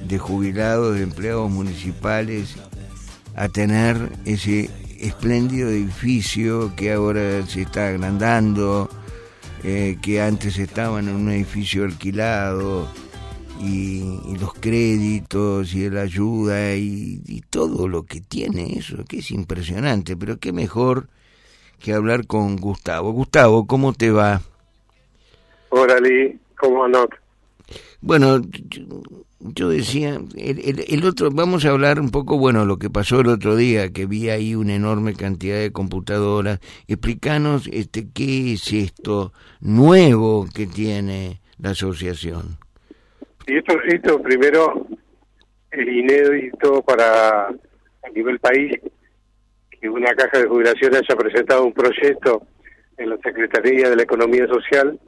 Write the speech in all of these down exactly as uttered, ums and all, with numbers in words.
de jubilados, de empleados municipales, a tener ese espléndido edificio que ahora se está agrandando, eh, que antes estaban en un edificio alquilado, y, y los créditos y la ayuda y, y todo lo que tiene eso, que es impresionante. Pero qué mejor que hablar con Gustavo. Gustavo, ¿cómo te va? Hola, Lee, ¿cómo andas? Bueno, yo, yo decía, el, el, el otro, vamos a hablar un poco, bueno, lo que pasó el otro día, que vi ahí una enorme cantidad de computadoras. Explícanos este, qué es esto nuevo que tiene la asociación. Y esto, esto primero es inédito para a nivel país que una caja de jubilación haya presentado un proyecto en la Secretaría de la Economía Social,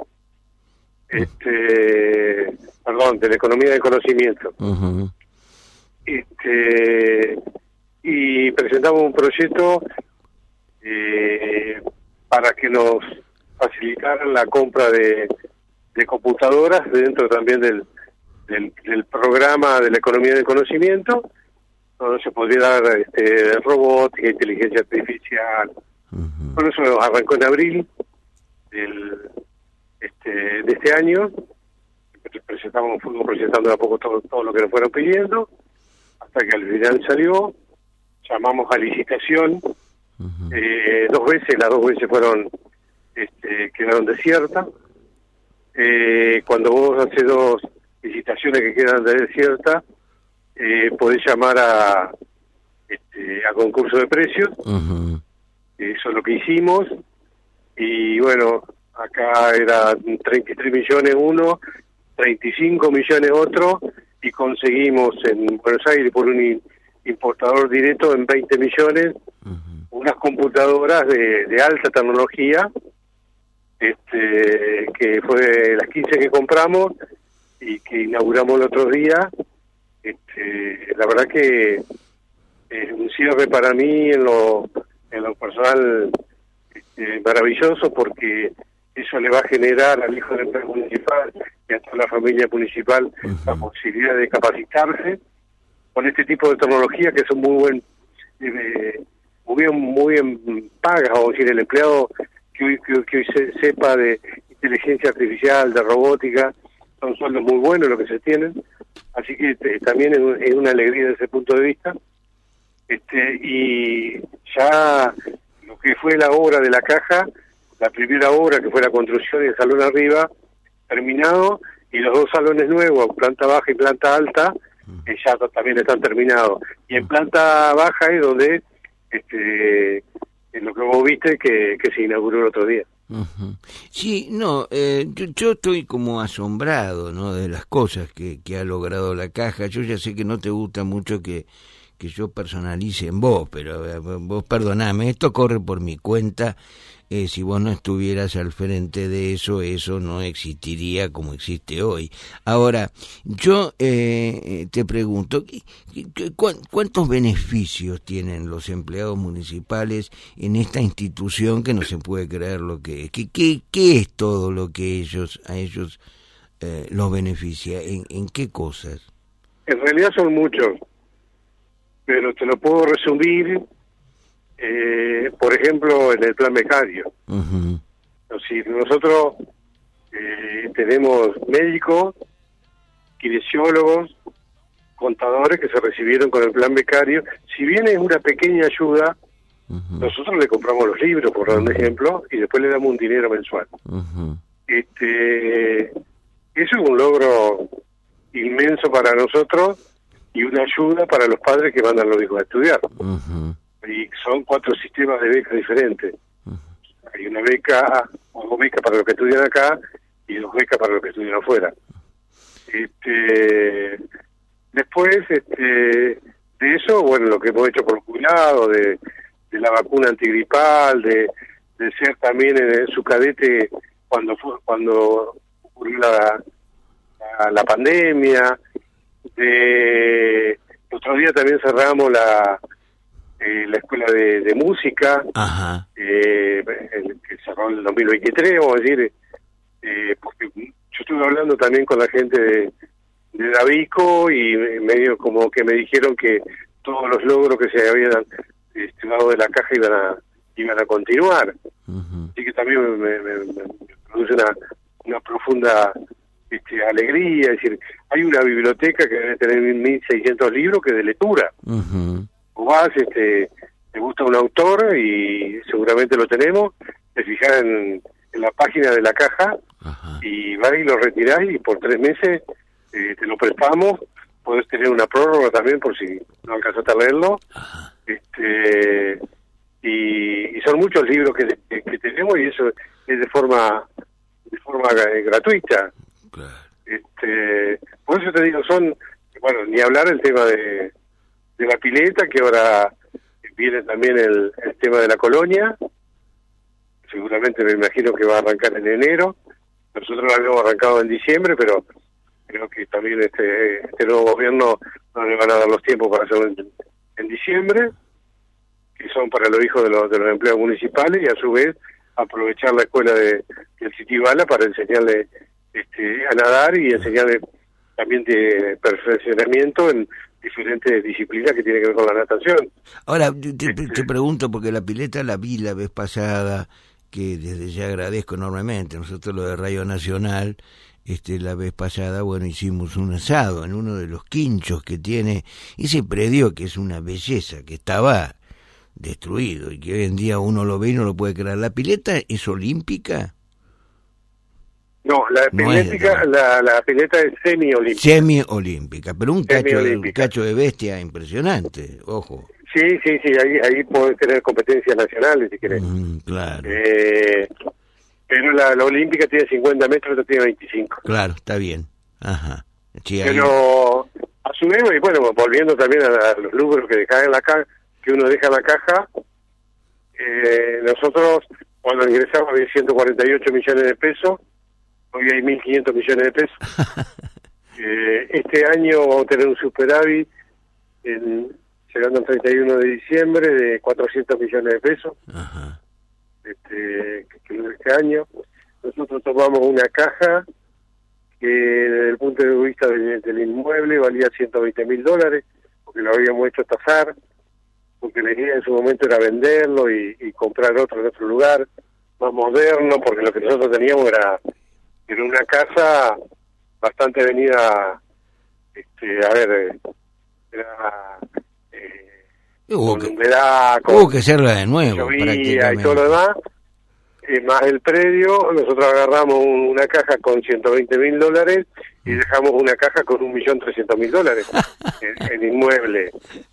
este, perdón, de la Economía del Conocimiento. Uh-huh. Este, y presentamos un proyecto eh, para que nos facilitaran la compra de, de computadoras dentro también del Del, del programa de la economía del conocimiento, donde se podría dar este, robótica, inteligencia artificial. Uh-huh. Por eso arrancó en abril del, este, de este año. Presentamos, fuimos presentando de a poco todo, todo lo que nos fueron pidiendo, hasta que al final salió, llamamos a licitación, uh-huh. eh, dos veces, las dos veces fueron, este, quedaron desiertas. Eh, cuando vos haces dos licitaciones que quedan de desierta, eh, podés llamar a este, a concurso de precios. Uh-huh. Eso es lo que hicimos, y bueno, acá era treinta y tres millones uno, treinta y cinco millones otro, y conseguimos en Buenos Aires por un importador directo en veinte millones, uh-huh. unas computadoras de, de alta tecnología, este, que fue las quince que compramos y que inauguramos el otro día. Este, la verdad que es un cierre para mí en lo en lo personal este, maravilloso, porque eso le va a generar al hijo del empleo municipal y a toda la familia municipal uh-huh. la posibilidad de capacitarse con este tipo de tecnología, que son muy buen eh, muy bien muy bien pagas. O decir, el empleado que hoy, que, que hoy se, sepa de inteligencia artificial, de robótica, son sueldos muy buenos los que se tienen, así que este, también es, es una alegría desde ese punto de vista. Este, y ya lo que fue la obra de la caja, la primera obra que fue la construcción del salón arriba, terminado, y los dos salones nuevos, planta baja y planta alta, que ya también están terminados. Y en planta baja es donde, este, en lo que vos viste que, que se inauguró el otro día. Uh-huh. Sí, no, eh, yo, yo estoy como asombrado, ¿no?, de las cosas que, que ha logrado la caja. Yo ya sé que no te gusta mucho que, que yo personalice en vos, pero eh, vos perdoname, esto corre por mi cuenta. Eh, si vos no estuvieras al frente de eso, eso no existiría como existe hoy. Ahora, yo eh, te pregunto, ¿cu- ¿cuántos beneficios tienen los empleados municipales en esta institución que no se puede creer lo que es? ¿Qué, qué, qué es todo lo que ellos a ellos eh, los beneficia? ¿En, ¿En qué cosas? En realidad son muchos, pero te lo puedo resumir. Eh, por ejemplo, en el plan becario. Uh-huh. Si nosotros eh, tenemos médicos, kinesiólogos, contadores que se recibieron con el plan becario. Si bien es una pequeña ayuda, uh-huh. nosotros le compramos los libros, por dar un uh-huh. ejemplo, y después le damos un dinero mensual. Uh-huh. Este, eso es un logro inmenso para nosotros y una ayuda para los padres que mandan a los hijos a estudiar. Uh-huh. Y son cuatro sistemas de becas diferentes. Uh-huh. Hay una beca, o dos becas para los que estudian acá y dos becas para los que estudian afuera. Este, después, este, de eso, bueno, lo que hemos hecho por los jubilados, de, de la vacuna antigripal, de, de ser también en su cadete cuando fue, cuando ocurrió la, la, la pandemia. De, el otro día también cerramos la Eh, la escuela de, de música, Ajá. Eh, el, que cerró en el dos mil veintitrés, vamos a decir, eh, porque yo estuve hablando también con la gente de, de Davico, y medio como que me dijeron que todos los logros que se habían este, dado de la caja iban a iban a continuar. Uh-huh. Así que también me, me, me, me produce una, una profunda este, alegría. Es decir, hay una biblioteca que debe tener mil seiscientos libros que es de lectura. Uh-huh. O vas, este, te gusta un autor y seguramente lo tenemos, te fijas en, en la página de la caja, uh-huh, y vas y lo retirás y por tres meses eh, te lo prestamos. Podés tener una prórroga también por si no alcanzaste a leerlo. Uh-huh. Este, y, y son muchos libros que, que, que tenemos, y eso es de forma de forma eh, gratuita. Claro. Este, por eso te digo, son, bueno, ni hablar el tema de, de la pileta, que ahora viene también el, el tema de la colonia. Seguramente me imagino que va a arrancar en enero. Nosotros lo habíamos arrancado en diciembre, pero creo que también este, este nuevo gobierno no le van a dar los tiempos para hacerlo en, en diciembre, que son para los hijos de los, de los empleados municipales, y a su vez aprovechar la escuela de, del Citibala para enseñarle este, a nadar y enseñarle también de perfeccionamiento en diferentes disciplinas que tienen que ver con la natación. Ahora, te, te, te pregunto, porque la pileta la vi la vez pasada, que desde ya agradezco enormemente. Nosotros lo de Radio Nacional, este la vez pasada, bueno, hicimos un asado en uno de los quinchos que tiene ese predio, que es una belleza, que estaba destruido y que hoy en día uno lo ve y no lo puede creer. ¿La pileta es olímpica? No, la no pileta, es, no. la, la pileta es semi-olímpica. Semi-olímpica, pero un cacho, un cacho de bestia impresionante, ojo. Sí, sí, sí, ahí ahí podés tener competencias nacionales si querés. Mm, claro. Eh, pero la, la olímpica tiene cincuenta metros, esta tiene veinticinco. Claro, está bien. Ajá. Sí, pero a su vez, y bueno, volviendo también a, a los logros que dejan en la caja, que uno deja en la caja, eh, nosotros cuando ingresamos había ciento cuarenta y ocho millones de pesos, hoy hay mil quinientos millones de pesos. eh, este año vamos a tener un superávit en, llegando al treinta y uno de diciembre de cuatrocientos millones de pesos. Ajá. Este, que este año nosotros tomamos una caja que desde el punto de vista del, del inmueble valía ciento veinte mil dólares, porque lo habíamos hecho tasar, porque la idea en su momento era venderlo y, y comprar otro en otro lugar más moderno, porque lo que nosotros teníamos era, era una casa bastante venida, este, a ver, era eh, hubo, con que, humedad, con hubo que hacerla de nuevo, llovía y todo lo demás, eh, más el predio. Nosotros agarramos un, una caja con ciento veinte mil dólares y dejamos una caja con un millón trescientos mil dólares en, en inmueble.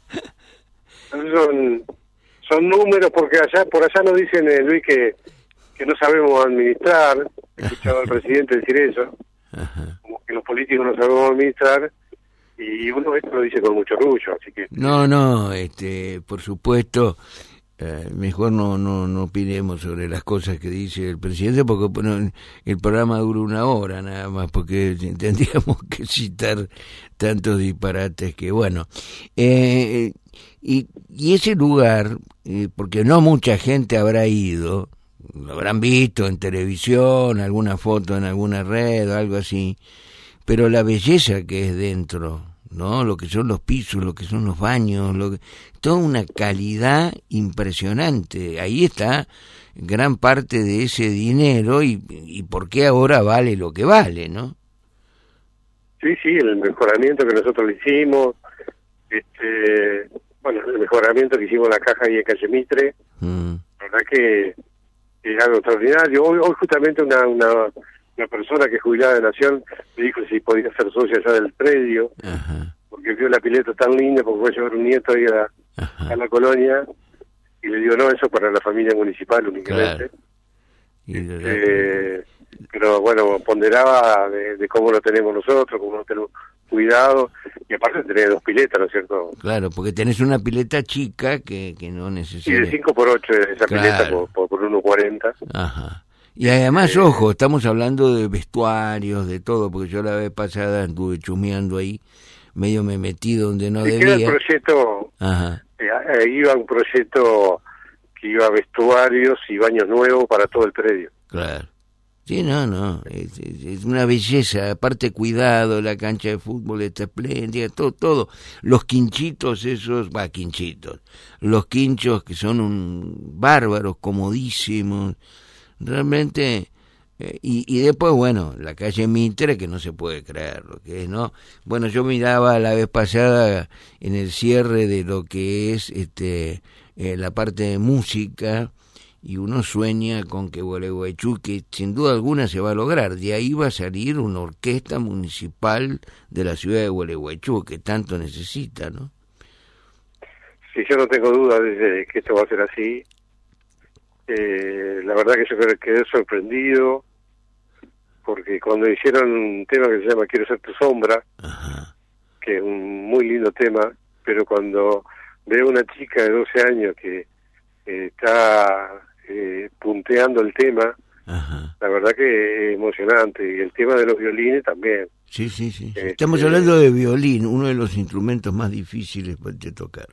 Son, son números, porque allá por allá nos dicen, eh, Luis, que, que no sabemos administrar. He escuchado al presidente decir eso, como que los políticos no sabemos administrar, y uno esto lo dice con mucho orgullo, así que... No, no, este, por supuesto, eh, mejor no, no, no opinemos sobre las cosas que dice el presidente, porque bueno, el programa dura una hora nada más, porque tendríamos que citar tantos disparates que, bueno... Eh, Y, y ese lugar, eh, porque no mucha gente habrá ido, lo habrán visto en televisión, alguna foto en alguna red o algo así, pero la belleza que es dentro, ¿no? Lo que son los pisos, lo que son los baños, lo que, toda una calidad impresionante. Ahí está gran parte de ese dinero y, y por qué ahora vale lo que vale, ¿no? Sí, sí, el mejoramiento que nosotros le hicimos, este... bueno, el mejoramiento que hicimos en la caja ahí en Calle Mitre, mm. la verdad que es algo extraordinario. Hoy, hoy justamente una, una una persona que es jubilada de Nación me dijo si podía ser socia allá del predio, ajá, porque vio la pileta tan linda, porque fue a llevar un nieto ahí a, a la colonia, y le digo, no, eso para la familia municipal únicamente. Claro. Este, pero bueno, ponderaba de, de cómo lo tenemos nosotros, cómo lo tenemos cuidado, y aparte tenés dos piletas, ¿no es cierto? Claro, porque tenés una pileta chica que, que no necesita... Sí, de cinco por ocho esa claro. pileta por, por, por uno cuarenta. Ajá. Y además, eh, ojo, estamos hablando de vestuarios, de todo, porque yo la vez pasada anduve chumeando ahí, medio me metí donde no debía. Era el proyecto, Ajá. Eh, iba un proyecto que iba a vestuarios y baños nuevos para todo el predio. Claro. Sí, no, no, es, es, es una belleza, aparte cuidado, la cancha de fútbol está espléndida, todo, todo, los quinchitos esos, va, quinchitos, los quinchos que son un bárbaros, comodísimos, realmente, eh, y, y después, bueno, la calle Mitre, que no se puede creer lo que es, ¿no? Bueno, yo miraba la vez pasada en el cierre de lo que es este eh, la parte de música, y uno sueña con que Gualeguaychú, que sin duda alguna se va a lograr, de ahí va a salir una orquesta municipal de la ciudad de Gualeguaychú, que tanto necesita, ¿no? Sí, yo no tengo duda de que esto va a ser así. Eh, la verdad que yo quedé sorprendido, porque cuando hicieron un tema que se llama Quiero ser tu sombra, ajá, que es un muy lindo tema, pero cuando veo una chica de doce años que eh, está eh, punteando el tema, ajá, la verdad que es emocionante, y el tema de los violines también. Sí, sí, sí. Este, Estamos hablando de violín, uno de los instrumentos más difíciles de tocar.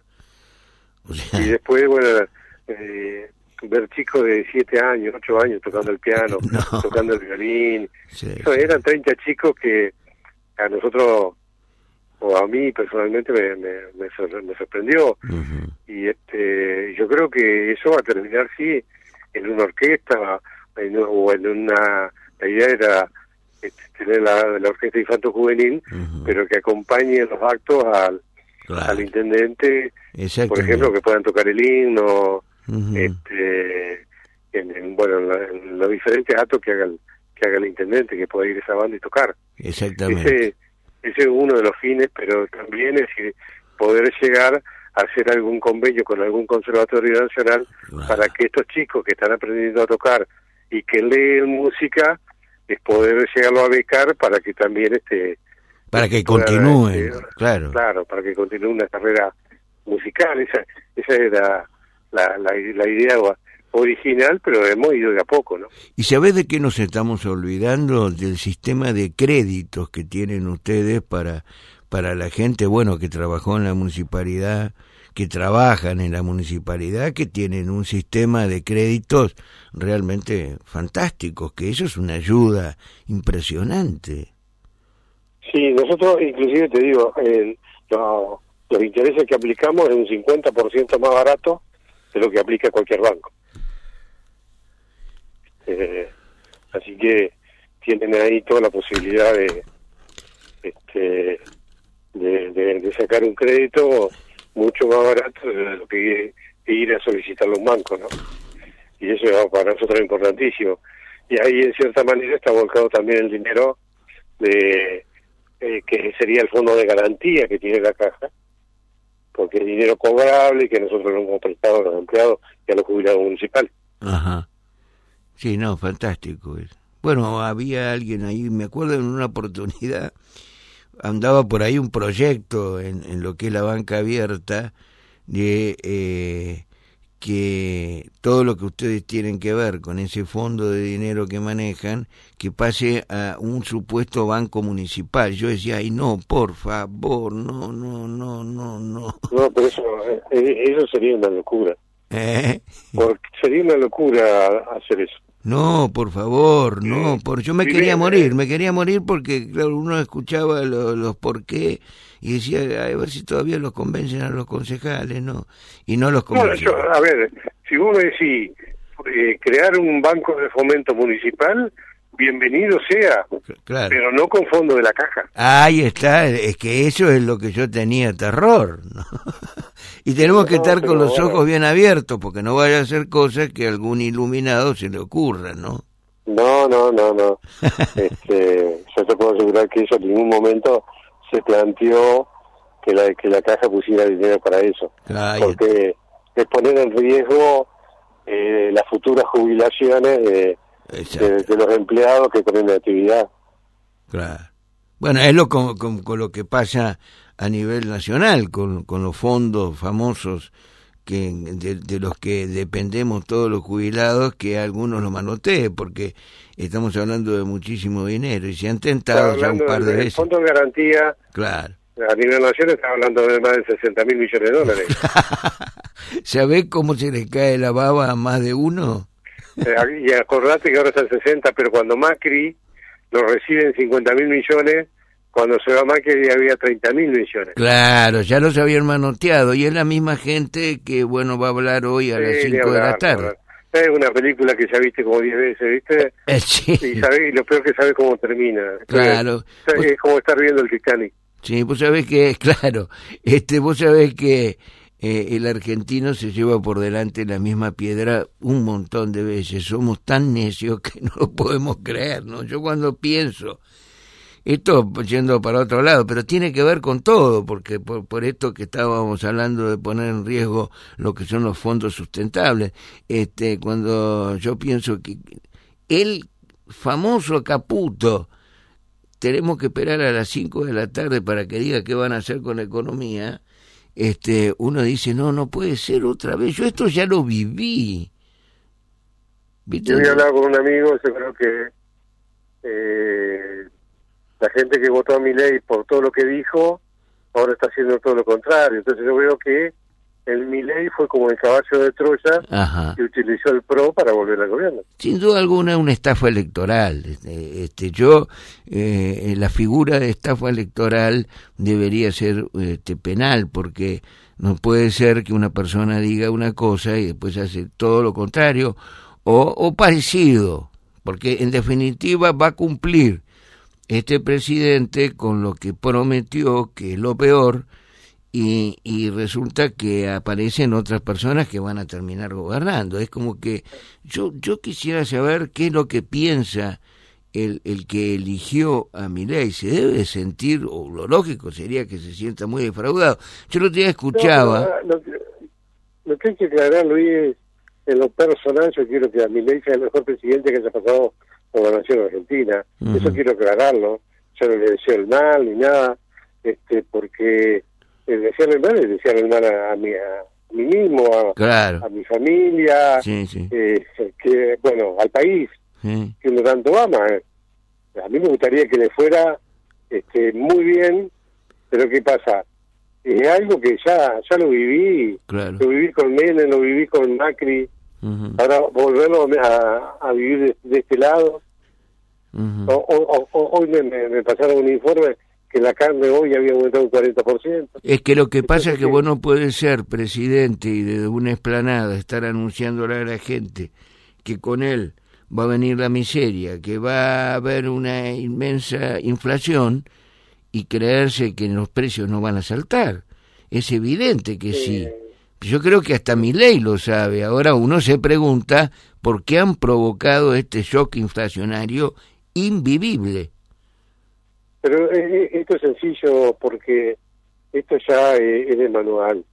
O sea... Y después, bueno, eh, ver chicos de siete años, ocho años tocando el piano, no, tocando el violín. Sí, Eso, sí. Eran treinta chicos que a nosotros, o a mí personalmente, me, me, me, me sorprendió. Uh-huh. Y este yo creo que eso va a terminar, sí, en una orquesta, en, o en una... La idea era este, tener la, la orquesta infanto-juvenil, uh-huh, pero que acompañe los actos al, claro, al intendente, por ejemplo, que puedan tocar el himno, uh-huh, este en, en, bueno, en, la, en los diferentes actos que haga el, que haga el intendente, que pueda ir esa banda y tocar. Exactamente. Ese, ese es uno de los fines, pero también es decir, poder llegar a hacer algún convenio con algún conservatorio nacional, wow, para que estos chicos que están aprendiendo a tocar y que leen música, es poder llegarlo a becar para que también este para que continúen, este, claro, claro, para que continúe una carrera musical. Esa esa era la, la, la idea original, pero hemos ido de a poco, ¿no? ¿Y sabés de qué nos estamos olvidando? Del sistema de créditos que tienen ustedes para para la gente, bueno, que trabajó en la municipalidad, que trabajan en la municipalidad, que tienen un sistema de créditos realmente fantásticos, que eso es una ayuda impresionante. Sí, nosotros inclusive te digo, eh, lo, los intereses que aplicamos es un cincuenta por ciento más barato de lo que aplica cualquier banco. Eh, así que tienen ahí toda la posibilidad de este de, de, de sacar un crédito mucho más barato de lo que ir a solicitarlo a un banco, ¿no? Y eso es para nosotros importantísimo. Y ahí en cierta manera está volcado también el dinero de eh, que sería el fondo de garantía que tiene la caja, porque es dinero cobrable que nosotros lo hemos prestado a los empleados y a los jubilados municipales. Ajá. Sí, no, fantástico. Bueno, había alguien ahí, me acuerdo en una oportunidad, andaba por ahí un proyecto en, en lo que es la banca abierta, de eh, que todo lo que ustedes tienen que ver con ese fondo de dinero que manejan, que pase a un supuesto banco municipal. Yo decía, ay no, por favor, no, no, no, no, no. No, pero eso, eh, eso sería una locura. ¿Eh? Porque sería una locura hacer eso. No, por favor, no, por yo me quería morir, me quería morir porque claro, uno escuchaba los, los por qué y decía, a ver si todavía los convencen a los concejales, ¿no? Y no los convencen. No, yo, a ver, si vos me decís eh, crear un banco de fomento municipal, bienvenido sea, claro, pero no con fondo de la caja. Ahí está, es que eso es lo que yo tenía terror, ¿no? Y tenemos que no, estar con los bueno, ojos bien abiertos, porque no vaya a ser cosas que a algún iluminado se le ocurra, ¿no? No, no, no, no. este, yo te puedo asegurar que eso en ningún momento se planteó que la que la caja pusiera dinero para eso. Ay, porque es poner en riesgo eh, las futuras jubilaciones de, de, de los empleados que ponen de actividad. Claro. Bueno, es lo con, con, con lo que pasa a nivel nacional, con, con los fondos famosos que de, de los que dependemos todos los jubilados, que algunos lo manoteen, porque estamos hablando de muchísimo dinero y se han tentado ya un par de veces. El fondo de garantía, claro, a nivel nacional está hablando de más de sesenta mil millones de dólares. ¿Sabés cómo se les cae la baba a más de uno? Eh, y acordate que ahora están sesenta, pero cuando Macri lo recibe en cincuenta mil millones, cuando se va Macri había treinta mil millones. Claro, ya los habían manoteado, y es la misma gente que, bueno, va a hablar hoy a sí, las cinco de la tarde. Es una película que ya viste como diez veces, ¿viste? Eh, sí. Y, sabés, y lo peor que sabes cómo termina. Claro. Es, es como estar viendo el Titanic. Sí, vos sabés que, claro, este, vos sabés que eh, el argentino se lleva por delante la misma piedra un montón de veces. Somos tan necios que no lo podemos creer, ¿no? Yo cuando pienso, esto yendo para otro lado, pero tiene que ver con todo, porque por, por esto que estábamos hablando de poner en riesgo lo que son los fondos sustentables, este, cuando yo pienso que el famoso Caputo, tenemos que esperar a las cinco de la tarde para que diga qué van a hacer con la economía, este, uno dice, no, no puede ser otra vez, yo esto ya lo viví. ¿Viste? Yo había hablado con un amigo, yo creo que eh, la gente que votó a Milei por todo lo que dijo, ahora está haciendo todo lo contrario. Entonces yo veo que el Milei fue como el caballo de Troya. Ajá. Que utilizó el P R O para volver al gobierno. Sin duda alguna una estafa electoral. Este, este yo, eh, la figura de estafa electoral debería ser este, penal, porque no puede ser que una persona diga una cosa y después hace todo lo contrario, o, o parecido, porque en definitiva va a cumplir este presidente con lo que prometió, que es lo peor, y, y resulta que aparecen otras personas que van a terminar gobernando. Es como que yo yo quisiera saber qué es lo que piensa el, el que eligió a Milei. Se debe sentir, o lo lógico sería que se sienta muy defraudado. Yo el otro día escuchaba... No, lo, que, lo que hay que aclarar, Luis, en lo personal, yo quiero que a Milei sea el mejor presidente que haya pasado por la nación argentina. Uh-huh. Eso quiero aclararlo. Yo no le deseo el mal ni nada, este porque... el desearle el mal es desearle el mal a, a, mí, a mí mismo, a, claro. a mi familia, sí, sí. Eh, que bueno, al país, sí. que uno tanto ama. A mí me gustaría que le fuera este, muy bien, pero ¿qué pasa? Es algo que ya ya lo viví, claro. lo viví con Menem, lo viví con Macri, uh-huh. ahora volverlo a, a vivir de, de este lado. Uh-huh. o, o, o, hoy me, me, me pasaron un informe que la carne hoy había aumentado un cuarenta por ciento. Es que lo que pasa es que vos no podés ser presidente y desde una explanada estar anunciándole a la gente que con él va a venir la miseria, que va a haber una inmensa inflación y creerse que los precios no van a saltar. Es evidente que sí. sí. Yo creo que hasta Milei lo sabe. Ahora uno se pregunta por qué han provocado este shock inflacionario invivible. Pero eh, esto es sencillo porque esto ya eh, es de manual.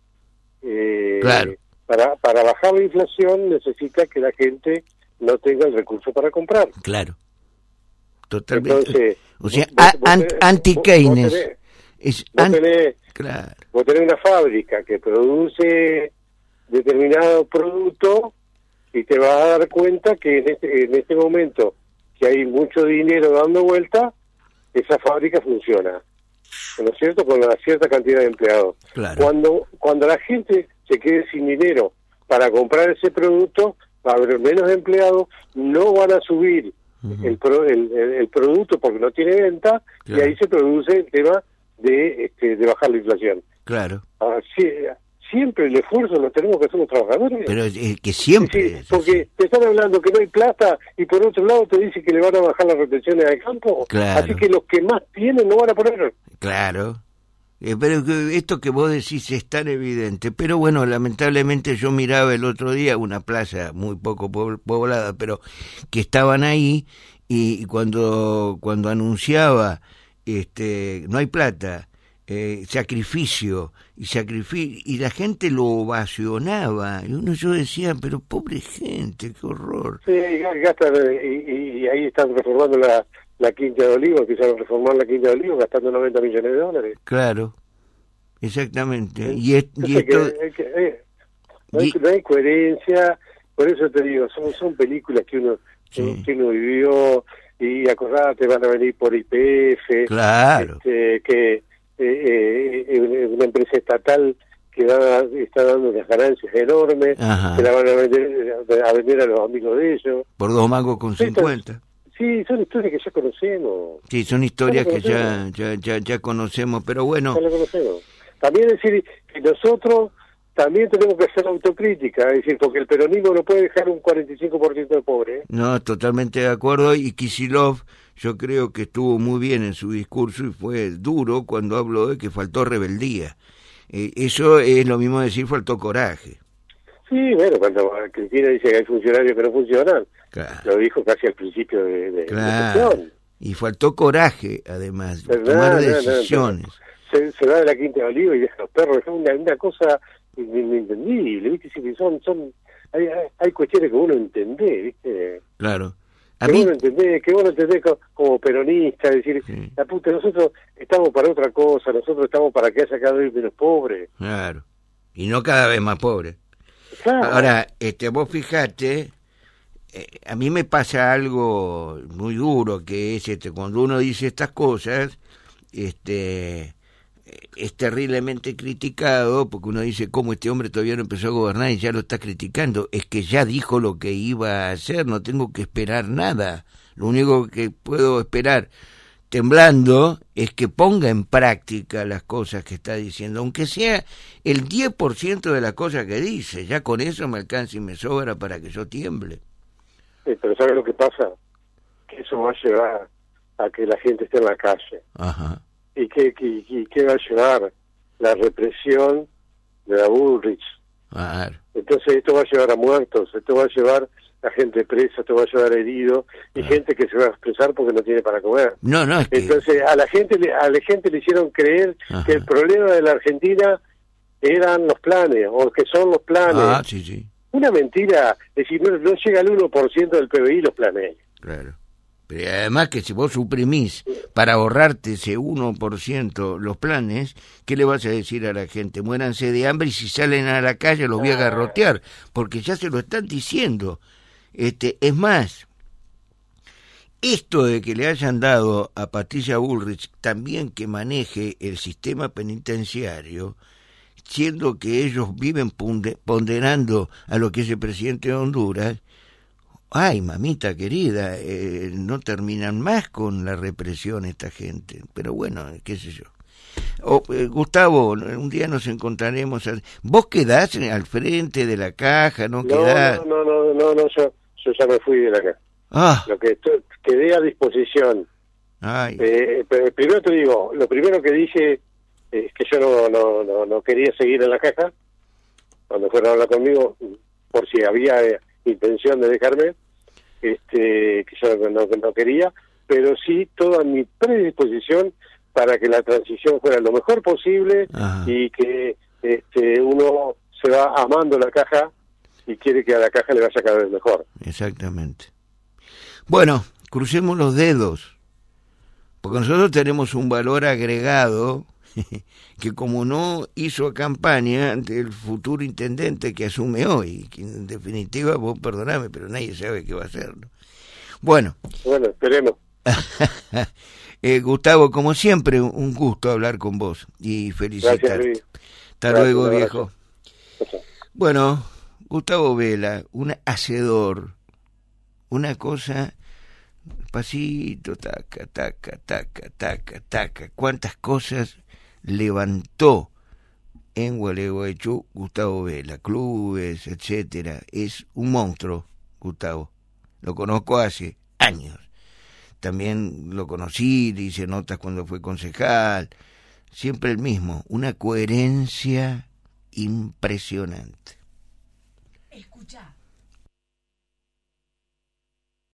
Eh, claro. Para, para bajar la inflación necesita que la gente no tenga el recurso para comprar. Claro. Totalmente. Entonces, o sea, vos, vos tenés, anti-Keynes. Vos, es vos, an... tenés, claro. vos tenés una fábrica que produce determinado producto y te vas a dar cuenta que en este, en este momento que hay mucho dinero dando vuelta, esa fábrica funciona, ¿no es cierto?, con una cierta cantidad de empleados. Claro. Cuando cuando la gente se quede sin dinero para comprar ese producto, va a haber menos empleados, no van a subir uh-huh. el, pro, el, el, el producto porque no tiene venta, claro. y ahí se produce el tema de este, de bajar la inflación. Claro. Así, siempre el esfuerzo lo tenemos que hacer los trabajadores. Pero es que siempre. Sí, porque te están hablando que no hay plata y por otro lado te dicen que le van a bajar las retenciones al campo. Claro. Así que los que más tienen no van a poner. Claro. Eh, pero esto que vos decís es tan evidente. Pero bueno, lamentablemente yo miraba el otro día una plaza muy poco poblada, pero que estaban ahí y cuando cuando anunciaba este no hay plata, Eh, sacrificio y sacrificio y la gente lo ovacionaba y uno yo decía, pero pobre gente, qué horror. Sí, gastan, y, y ahí están reformando la, la Quinta de Olivos, quisieron reformar la Quinta de Olivos gastando noventa millones de dólares. Claro, exactamente. Y, es, y esto... que, que, eh, no, hay, no hay coherencia, por eso te digo, son son películas que uno sí. que uno vivió y acordate, van a venir por Y P F, claro, este, que Eh, eh, una empresa estatal que da, está dando unas ganancias enormes, Ajá. que la van a vender, a vender a los amigos de ellos. Por dos mangos con cincuenta. Sí, son historias que ya conocemos. Sí, son historias ya que ya, ya, ya, ya conocemos, pero bueno. Ya lo conocemos. También decir que nosotros también tenemos que hacer autocrítica, es decir, porque el peronismo no puede dejar un cuarenta y cinco por ciento de pobre. ¿eh? No, totalmente de acuerdo, y Kicillof yo creo que estuvo muy bien en su discurso y fue duro cuando habló de que faltó rebeldía. Eh, eso es lo mismo decir faltó coraje. Sí, bueno, cuando Cristina dice que hay funcionarios que no funcionan, claro. Lo dijo casi al principio de, de claro. la sesión. Y faltó coraje, además, ¿verdad? tomar No, decisiones. no, no. Se, se va de la Quinta de Olivo y deja a los perros, es una, una cosa inentendible, ¿viste? Sí, son, son, hay, hay cuestiones que uno entiende, ¿viste? Claro. A que mí... uno entendés, que uno entendés como, como peronista, decir, sí. La puta, nosotros estamos para otra cosa, nosotros estamos para que haya cada vez menos pobres. Claro. Y no cada vez más pobres. Claro. Ahora, este, vos fijate, eh, a mí me pasa algo muy duro, que es este, cuando uno dice estas cosas, este, es terriblemente criticado, porque uno dice, ¿cómo este hombre todavía no empezó a gobernar y ya lo está criticando? Es que ya dijo lo que iba a hacer, no tengo que esperar nada. Lo único que puedo esperar, temblando, es que ponga en práctica las cosas que está diciendo, aunque sea el diez por ciento de las cosas que dice, ya con eso me alcanza y me sobra para que yo tiemble. Sí, pero ¿sabes lo que pasa? Que eso va a llevar a que la gente esté en la calle. Ajá. ¿Y qué, qué, qué, qué va a llevar? La represión de la Bullrich. Claro. Entonces esto va a llevar a muertos, esto va a llevar a gente presa, esto va a llevar a heridos y claro. Gente que se va a expresar porque no tiene para comer. No, no, es que... Entonces a la gente a la gente le hicieron creer Ajá. que el problema de la Argentina eran los planes, o que son los planes. Ah, sí, sí. Una mentira, es decir, no, no llega al uno por ciento del P B I los planes. Claro. Pero además que si vos suprimís para ahorrarte ese uno por ciento los planes, ¿qué le vas a decir a la gente? Muéranse de hambre y si salen a la calle los voy a garrotear, porque ya se lo están diciendo. Este, es más, esto de que le hayan dado a Patricia Bullrich también que maneje el sistema penitenciario, siendo que ellos viven ponderando a lo que es el presidente de Honduras, ay, mamita querida, eh, no terminan más con la represión esta gente. Pero bueno, qué sé yo. Oh, eh, Gustavo, un día nos encontraremos. A... ¿Vos quedás al frente de la caja? ¿No, no quedás? No, no, no, no, no yo, yo ya me fui de la caja. Ah. Lo que estoy, quedé a disposición. Ay. Eh, pero primero te digo, lo primero que dije es que yo no, no, no, no quería seguir en la caja. Cuando fueron a hablar conmigo, por si había... Eh, intención de dejarme, este que yo no, no, no quería, pero sí toda mi predisposición para que la transición fuera lo mejor posible. Ajá. Y que este uno se va amando la caja y quiere que a la caja le vaya cada vez mejor. Exactamente. Bueno, crucemos los dedos, porque nosotros tenemos un valor agregado que como no hizo campaña ante el futuro intendente que asume hoy, que en definitiva, vos perdoname, pero nadie sabe qué va a hacer, ¿no? Bueno. Bueno, esperemos. eh, Gustavo, como siempre, un gusto hablar con vos y felicitarte. Gracias, Luis. Hasta Gracias, luego, gracias. viejo. Gracias. Bueno, Gustavo Vela, un hacedor, una cosa... pasito, taca, taca, taca, taca, taca, cuántas cosas levantó en Gualeguaychú Gustavo Vela, clubes, etcétera. Es un monstruo, Gustavo. Lo conozco hace años. También lo conocí, le hice notas cuando fue concejal. Siempre el mismo, una coherencia impresionante. Escuchá.